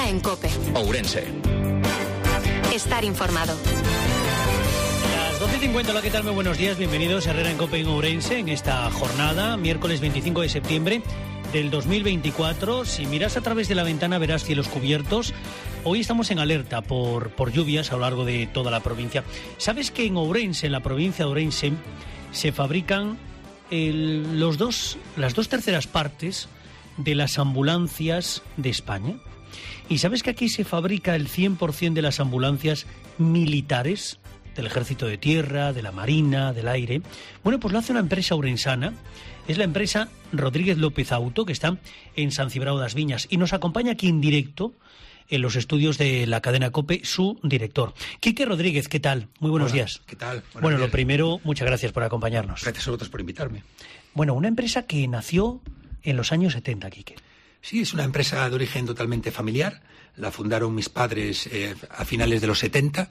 Herrera en COPE. Ourense. Estar informado. 12:50, hola, ¿qué tal? Muy buenos días, bienvenidos a Herrera en COPE en Ourense en esta jornada, miércoles 25 de septiembre del 2024. Si miras a través de la ventana verás cielos cubiertos. Hoy estamos en alerta por lluvias a lo largo de toda la provincia. ¿Sabes que en Ourense, en la provincia de Ourense, se fabrican las dos terceras partes de las ambulancias de España? ¿Y sabes que aquí se fabrica el 100% de las ambulancias militares? Del Ejército de Tierra, de la Marina, del Aire. Bueno, pues lo hace una empresa ourensana. Es la empresa Rodríguez López Auto, que está en San Cibrao das Viñas. Y nos acompaña aquí en directo, en los estudios de la cadena COPE, su director. Quique Rodríguez, ¿qué tal? Muy buenos días. ¿Qué tal? Bueno, lo primero, muchas gracias por acompañarnos. Gracias a vosotros por invitarme. Bueno, una empresa que nació en los años 70, Quique. Sí, es una empresa de origen totalmente familiar. La fundaron mis padres a finales de los 70.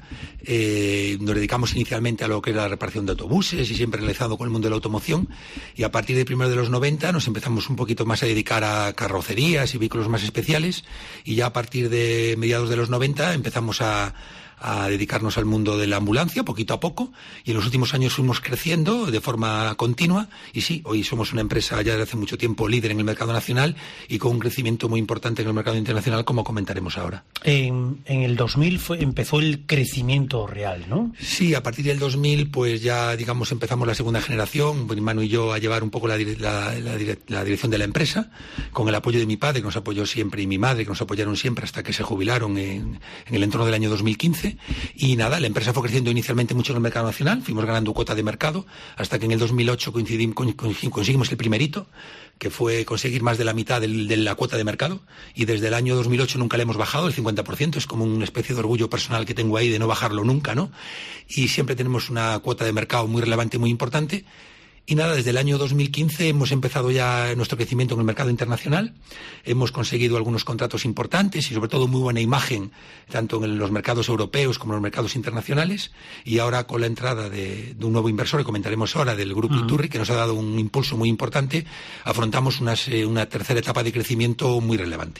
Nos dedicamos inicialmente a lo que era la reparación de autobuses y siempre realizado con el mundo de la automoción. Y a partir de primero de los 90 nos empezamos un poquito más a dedicar a carrocerías y vehículos más especiales. Y ya a partir de mediados de los 90 empezamos a dedicarnos al mundo de la ambulancia poquito a poco, y en los últimos años fuimos creciendo de forma continua, y sí, hoy somos una empresa ya desde hace mucho tiempo líder en el mercado nacional y con un crecimiento muy importante en el mercado internacional, como comentaremos ahora. En el 2000 empezó el crecimiento real, ¿no? Sí, a partir del 2000 pues ya digamos empezamos la segunda generación, mi hermano y yo, a llevar un poco la dirección de la empresa, con el apoyo de mi padre, que nos apoyó siempre, y mi madre, que nos apoyaron siempre hasta que se jubilaron en el entorno del año 2015. Y nada, la empresa fue creciendo inicialmente mucho en el mercado nacional, fuimos ganando cuota de mercado, hasta que en el 2008 conseguimos el primer hito, que fue conseguir más de la mitad de la cuota de mercado, y desde el año 2008 nunca le hemos bajado, el 50%, es como una especie de orgullo personal que tengo ahí de no bajarlo nunca, ¿no? Y siempre tenemos una cuota de mercado muy relevante, muy importante. Y nada, desde el año 2015 hemos empezado ya nuestro crecimiento en el mercado internacional. Hemos conseguido algunos contratos importantes y sobre todo muy buena imagen, tanto en los mercados europeos como en los mercados internacionales. Y ahora con la entrada de un nuevo inversor, que comentaremos ahora, del Grupo Iturri, que nos ha dado un impulso muy importante, afrontamos una tercera etapa de crecimiento muy relevante.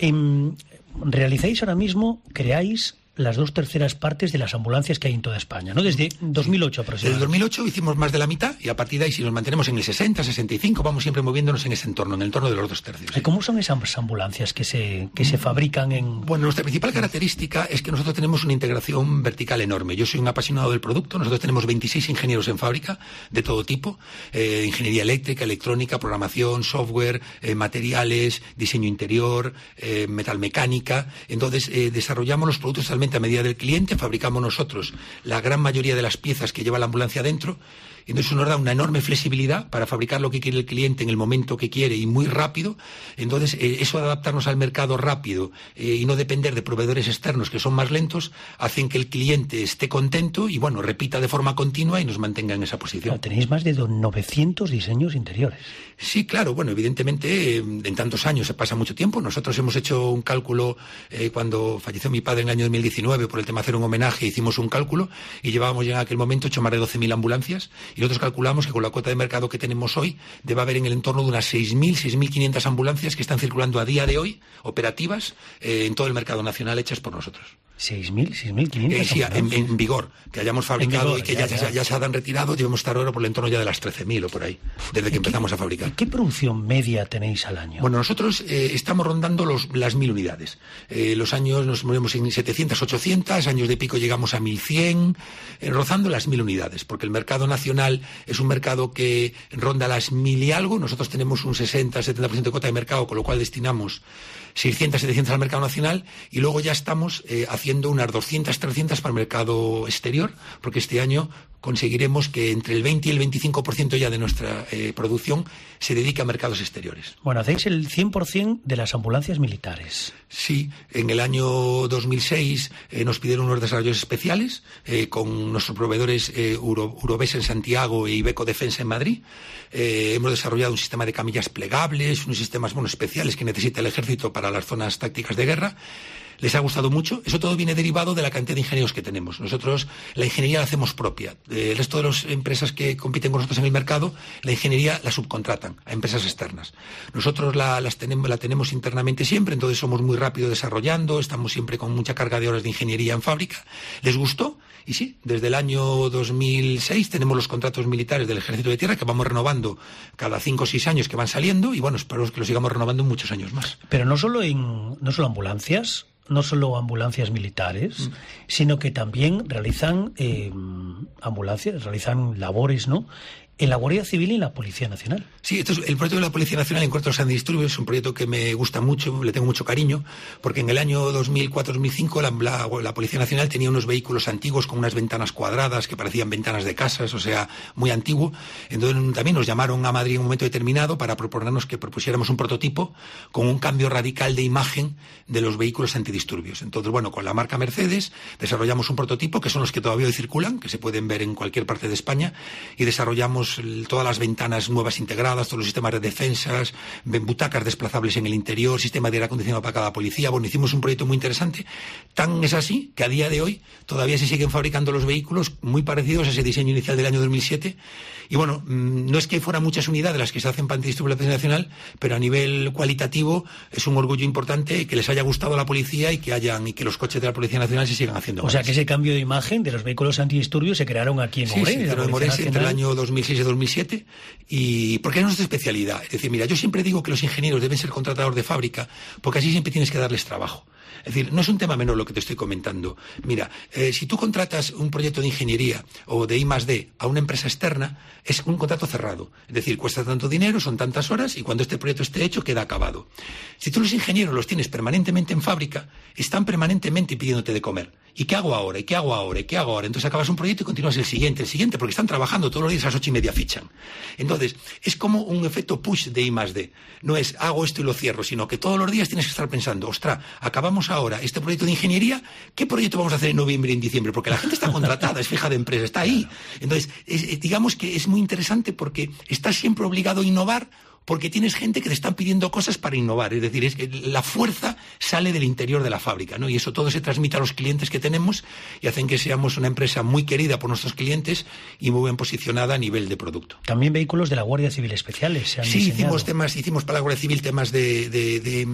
Realizáis ahora mismo, creáis las dos terceras partes de las ambulancias que hay en toda España, ¿no? Desde 2008 aproximadamente. Desde 2008 hicimos más de la mitad, y a partir de ahí, si nos mantenemos en el 60, 65, vamos siempre moviéndonos en ese entorno, en el entorno de los dos tercios. ¿Y cómo son esas ambulancias que se fabrican en...? Bueno, nuestra principal característica es que nosotros tenemos una integración vertical enorme. Yo soy un apasionado del producto. Nosotros tenemos 26 ingenieros en fábrica, de todo tipo, ingeniería eléctrica, electrónica, programación, software, materiales, diseño interior, metalmecánica. Entonces, desarrollamos los productos totalmente a medida del cliente, fabricamos nosotros la gran mayoría de las piezas que lleva la ambulancia dentro. Entonces eso nos da una enorme flexibilidad para fabricar lo que quiere el cliente en el momento que quiere y muy rápido. Entonces eso de adaptarnos al mercado rápido y no depender de proveedores externos que son más lentos, hacen que el cliente esté contento y bueno, repita de forma continua y nos mantenga en esa posición. Claro, tenéis más de 900 diseños interiores. Sí, claro, bueno, evidentemente en tantos años se pasa mucho tiempo. Nosotros hemos hecho un cálculo cuando falleció mi padre en el año 2019 por el tema de hacer un homenaje, hicimos un cálculo y llevábamos ya en aquel momento hecho más de 12.000 ambulancias. Y nosotros calculamos que con la cuota de mercado que tenemos hoy debe haber en el entorno de unas 6.000, 6.500 ambulancias que están circulando a día de hoy, operativas, en todo el mercado nacional, hechas por nosotros. 6.500 sí, en vigor, que hayamos fabricado y que ya se han retirado, debemos estar ahora por el entorno ya de las 13.000 o por ahí, desde que empezamos a fabricar. ¿Qué producción media tenéis al año? Bueno, nosotros estamos rondando las 1.000 unidades. Los años nos movemos en 700, 800, años de pico llegamos a 1.100, rozando las 1.000 unidades, porque el mercado nacional es un mercado que ronda las 1.000 y algo. Nosotros tenemos un 60-70% de cuota de mercado, con lo cual destinamos 600, 700 al mercado nacional, y luego ya estamos haciendo unas 200, 300 para el mercado exterior, porque este año conseguiremos que entre el 20 y el 25% ya de nuestra producción se dedique a mercados exteriores. Bueno, hacéis el 100% de las ambulancias militares. Sí, en el año 2006 nos pidieron unos desarrollos especiales con nuestros proveedores Urobes en Santiago e Iveco Defensa en Madrid. Hemos desarrollado un sistema de camillas plegables, unos sistemas especiales que necesita el ejército para las zonas tácticas de guerra. les ha gustado mucho. Eso todo viene derivado de la cantidad de ingenieros que tenemos. Nosotros la ingeniería la hacemos propia. El resto de las empresas que compiten con nosotros en el mercado, la ingeniería la subcontratan a empresas externas. Nosotros la tenemos internamente siempre, entonces somos muy rápido desarrollando, estamos siempre con mucha carga de horas de ingeniería en fábrica. ¿Les gustó? Y sí, desde el año 2006 tenemos los contratos militares del Ejército de Tierra que vamos renovando cada 5 o 6 años que van saliendo y bueno, espero que lo sigamos renovando muchos años más. Pero no solo ambulancias, no solo ambulancias militares, sino que también realizan realizan labores, ¿no?, en la Guardia Civil y en la Policía Nacional. Sí, esto es el proyecto de la Policía Nacional en cuanto a los antidisturbios, es un proyecto que me gusta mucho, le tengo mucho cariño, porque en el año 2004-2005 la Policía Nacional tenía unos vehículos antiguos con unas ventanas cuadradas que parecían ventanas de casas, o sea, muy antiguo. Entonces también nos llamaron a Madrid en un momento determinado para proponernos que propusiéramos un prototipo con un cambio radical de imagen de los vehículos antidisturbios. Entonces, bueno, con la marca Mercedes desarrollamos un prototipo que son los que todavía hoy circulan, que se pueden ver en cualquier parte de España, y desarrollamos todas las ventanas nuevas integradas, todos los sistemas de defensas, butacas desplazables en el interior, sistema de aire acondicionado para cada policía. Bueno, hicimos un proyecto muy interesante. Tan es así que a día de hoy todavía se siguen fabricando los vehículos muy parecidos a ese diseño inicial del año 2007. Y bueno, no es que fueran muchas unidades las que se hacen para antidisturbios de la Policía Nacional, pero a nivel cualitativo es un orgullo importante que les haya gustado a la policía y que los coches de la Policía Nacional se sigan haciendo. O sea, que ese cambio de imagen de los vehículos antidisturbios se crearon aquí en Ourense. Sí, en Ourense entre el año 2006 y 2007, y porque es nuestra especialidad. Es decir, mira, yo siempre digo que los ingenieros deben ser contratadores de fábrica, porque así siempre tienes que darles trabajo. Es decir, no es un tema menor lo que te estoy comentando. Mira, si tú contratas un proyecto de ingeniería o de I+D a una empresa externa, es un contrato cerrado. Es decir, cuesta tanto dinero, son tantas horas, y cuando este proyecto esté hecho, queda acabado. Si tú los ingenieros los tienes permanentemente en fábrica, están permanentemente pidiéndote de comer. ¿Y qué hago ahora? ¿Y qué hago ahora? ¿Y qué hago ahora? Entonces acabas un proyecto y continúas el siguiente, porque están trabajando todos los días a las 8:30 fichan. Entonces, es como un efecto push de I+D. No es hago esto y lo cierro, sino que todos los días tienes que estar pensando, ostras, acabamos ahora este proyecto de ingeniería, ¿qué proyecto vamos a hacer en noviembre y en diciembre? Porque la gente está contratada, es fija de empresa, está ahí. Entonces, digamos que es muy interesante porque estás siempre obligado a innovar, porque tienes gente que te están pidiendo cosas para innovar. Es decir, la fuerza sale del interior de la fábrica, ¿no? Y eso todo se transmite a los clientes que tenemos y hacen que seamos una empresa muy querida por nuestros clientes y muy bien posicionada a nivel de producto. También vehículos de la Guardia Civil especiales se han diseñado. Hicimos para la Guardia Civil temas de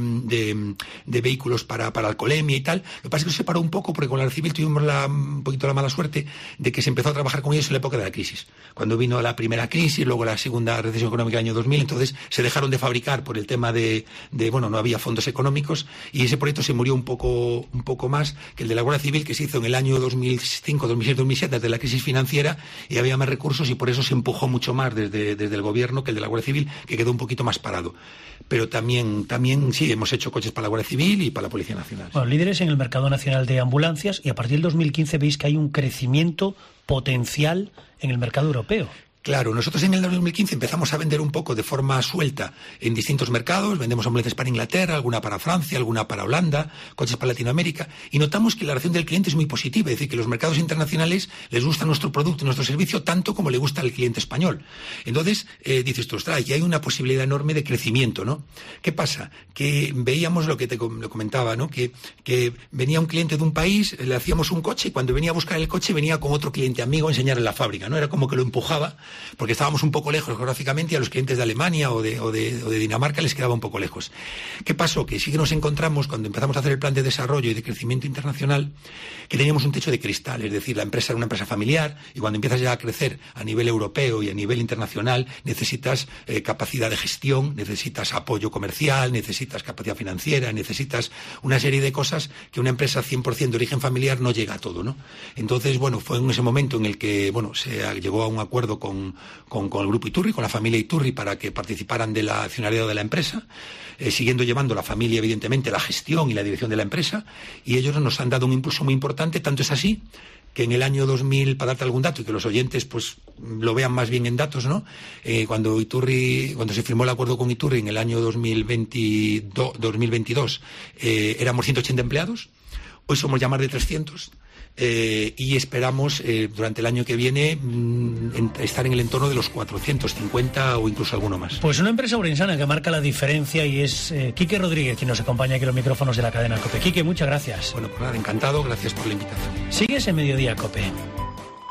vehículos para alcoholemia y tal. Lo que pasa es que se separó un poco porque con la Guardia Civil tuvimos un poquito la mala suerte de que se empezó a trabajar con ellos en la época de la crisis. Cuando vino la primera crisis, luego la segunda recesión económica del año 2000, entonces se dejaron de fabricar por el tema no había fondos económicos, y ese proyecto se murió un poco más que el de la Guardia Civil, que se hizo en el año 2005, 2006, 2007, desde la crisis financiera, y había más recursos, y por eso se empujó mucho más desde el gobierno que el de la Guardia Civil, que quedó un poquito más parado. Pero también sí, hemos hecho coches para la Guardia Civil y para la Policía Nacional. Bueno, líderes en el mercado nacional de ambulancias, y a partir del 2015 veis que hay un crecimiento potencial en el mercado europeo. Claro, nosotros en el 2015 empezamos a vender un poco de forma suelta en distintos mercados, vendemos ambulancias para Inglaterra, alguna para Francia, alguna para Holanda, coches para Latinoamérica, y notamos que la reacción del cliente es muy positiva, es decir, que los mercados internacionales les gusta nuestro producto y nuestro servicio tanto como le gusta al cliente español. Entonces, dices tú, ostras, aquí hay una posibilidad enorme de crecimiento, ¿no? ¿Qué pasa? Que veíamos lo que lo comentaba, ¿no? Que venía un cliente de un país, le hacíamos un coche, y cuando venía a buscar el coche venía con otro cliente amigo a enseñarle la fábrica, ¿no? Era como que lo empujaba, porque estábamos un poco lejos geográficamente y a los clientes de Alemania o de Dinamarca les quedaba un poco lejos. ¿Qué pasó? Que sí que nos encontramos cuando empezamos a hacer el plan de desarrollo y de crecimiento internacional, que teníamos un techo de cristal, es decir, la empresa era una empresa familiar, y cuando empiezas ya a crecer a nivel europeo y a nivel internacional necesitas capacidad de gestión, necesitas apoyo comercial, necesitas capacidad financiera, necesitas una serie de cosas que una empresa 100% de origen familiar no llega a todo, ¿no? Entonces, fue en ese momento en el que, se llegó a un acuerdo con el grupo Iturri, con la familia Iturri, para que participaran del accionariado de la empresa, siguiendo llevando la familia, evidentemente, la gestión y la dirección de la empresa, y ellos nos han dado un impulso muy importante, tanto es así que en el año 2000, para darte algún dato y que los oyentes pues lo vean más bien en datos, ¿no? Cuando se firmó el acuerdo con Iturri en el año 2022, éramos 180 empleados, hoy somos ya más de 300. y esperamos durante el año que viene estar en el entorno de los 450 o incluso alguno más. Pues una empresa ourensana que marca la diferencia y es Quique Rodríguez, quien nos acompaña aquí en los micrófonos de la cadena COPE. Quique, muchas gracias. Bueno, pues nada, encantado, gracias por la invitación. Sigues en Mediodía COPE.